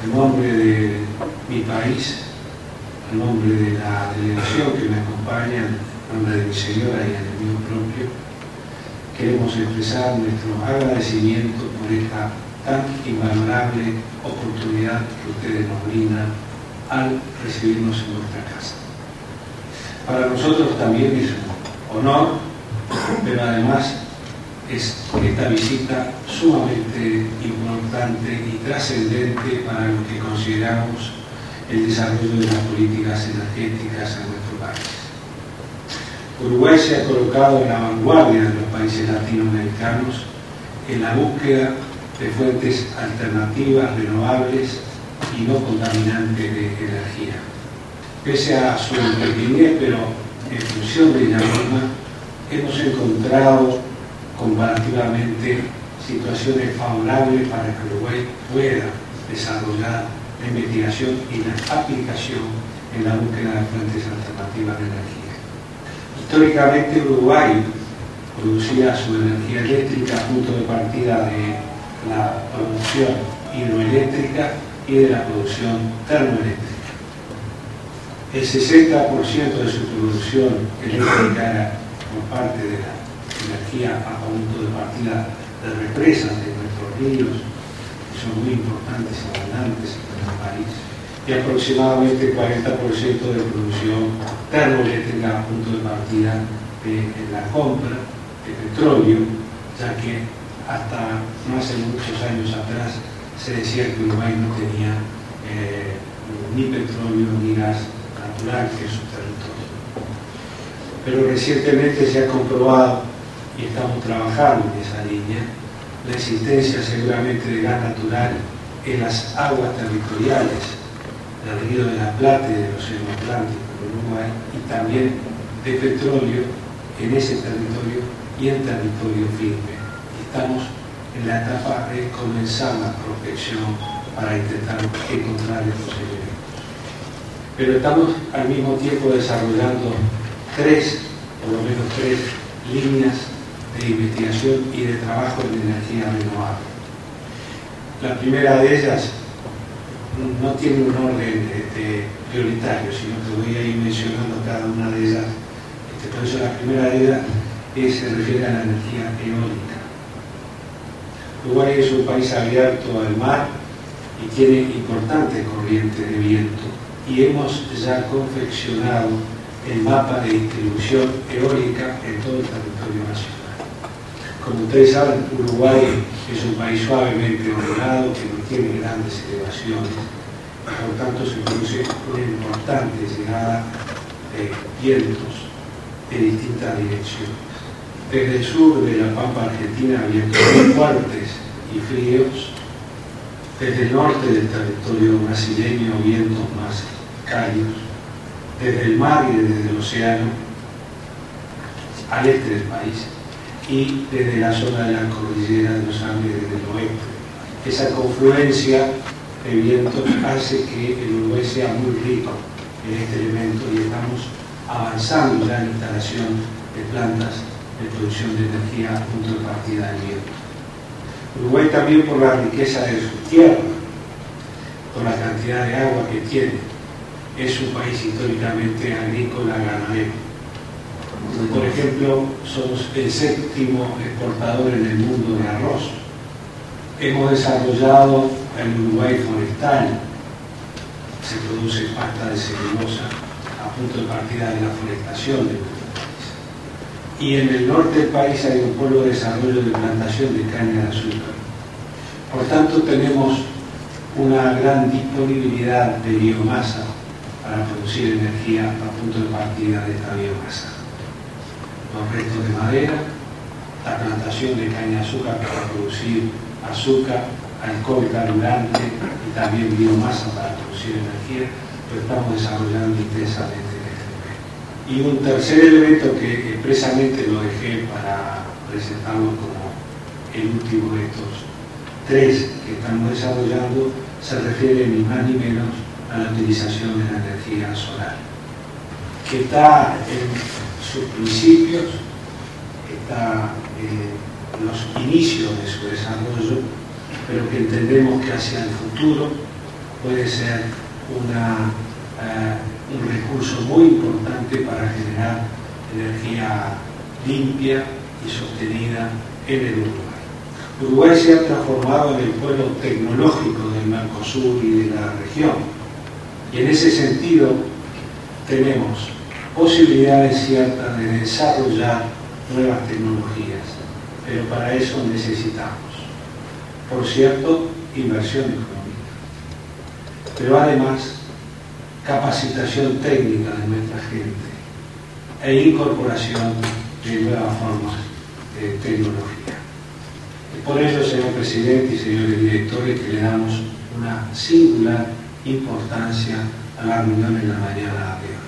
En nombre de mi país, en nombre de la delegación que me acompaña, en nombre de mi señora y en el mío propio, queremos expresar nuestro agradecimiento por esta tan invalorable oportunidad que ustedes nos brindan al recibirnos en nuestra casa. Para nosotros también es un honor, pero además es esta visita sumamente importante y trascendente para lo que consideramos el desarrollo de las políticas energéticas en nuestro país. Uruguay se ha colocado en la vanguardia de los países latinoamericanos en la búsqueda de fuentes alternativas, renovables y no contaminantes de energía. Pese a su pequeñez, pero en función de ella misma, hemos encontrado comparativamente situaciones favorables para que Uruguay pueda desarrollar la investigación y la aplicación en la búsqueda de fuentes alternativas de energía. Históricamente Uruguay producía su energía eléctrica a punto de partida de la producción hidroeléctrica y de la producción termoeléctrica. El 60% de su producción eléctrica era por parte de la energía a punto de partida de represas de nuestros ríos, que son muy importantes y abundantes en nuestro país, y aproximadamente 40% de producción termoeléctrica a punto de partida de la compra de petróleo, ya que hasta no hace muchos años atrás se decía que Uruguay no tenía ni petróleo ni gas natural que es su territorio. Pero recientemente se ha comprobado, y estamos trabajando en esa línea, la existencia seguramente de gas natural en las aguas territoriales del Río de la Plata y del Océano Atlántico de Uruguay, y también de petróleo en ese territorio y en territorio firme. Estamos en la etapa de comenzar la prospección para intentar encontrar estos elementos. Pero estamos al mismo tiempo desarrollando por lo menos tres líneas de investigación y de trabajo en energía renovable. La primera de ellas no tiene un orden prioritario, sino que voy a ir mencionando cada una de ellas. Por eso la primera de ellas se refiere a la energía eólica. Uruguay es un país abierto al mar y tiene importantes corrientes de viento, y hemos ya confeccionado el mapa de distribución eólica en todo el territorio nacional. Como ustedes saben, Uruguay es un país suavemente ondulado que no tiene grandes elevaciones, por tanto se produce una importante llegada de vientos de distintas direcciones. Desde el sur de la Pampa Argentina, vientos muy fuertes y fríos. Desde el norte del territorio brasileño, vientos más cálidos. Desde el mar y desde el océano al este del país, y desde la zona de la cordillera de los Andes, desde el oeste. Esa confluencia de vientos hace que el Uruguay sea muy rico en este elemento, y estamos avanzando ya en la instalación de plantas de producción de energía a punto de partida del viento. Uruguay también, por la riqueza de su tierra, por la cantidad de agua que tiene, es un país históricamente agrícola, ganadero. Por ejemplo, somos el séptimo exportador en el mundo de arroz. Hemos desarrollado el Uruguay forestal, se produce pasta de celulosa a punto de partida de la forestación de nuestro país. Y en el norte del país hay un polo de desarrollo de plantación de caña de azúcar. Por tanto, tenemos una gran disponibilidad de biomasa para producir energía a punto de partida de esta biomasa. Los restos de madera, la plantación de caña de azúcar para producir azúcar, alcohol carburante y también biomasa para producir energía, lo estamos desarrollando intensamente en este momento. Y un tercer elemento que expresamente lo dejé para presentarlo como el último de estos tres que estamos desarrollando, se refiere ni más ni menos a la utilización de la energía solar, que está en sus principios, está en los inicios de su desarrollo, pero que entendemos que hacia el futuro puede ser un recurso muy importante para generar energía limpia y sostenida en el Uruguay. Uruguay se ha transformado en el polo tecnológico del Mercosur y de la región, y en ese sentido tenemos posibilidades ciertas de desarrollar nuevas tecnologías, pero para eso necesitamos, por cierto, inversión económica, pero además capacitación técnica de nuestra gente e incorporación de nuevas formas de tecnología. Y por ello, señor presidente y señores directores, que le damos una singular importancia a la reunión en la mañana de hoy.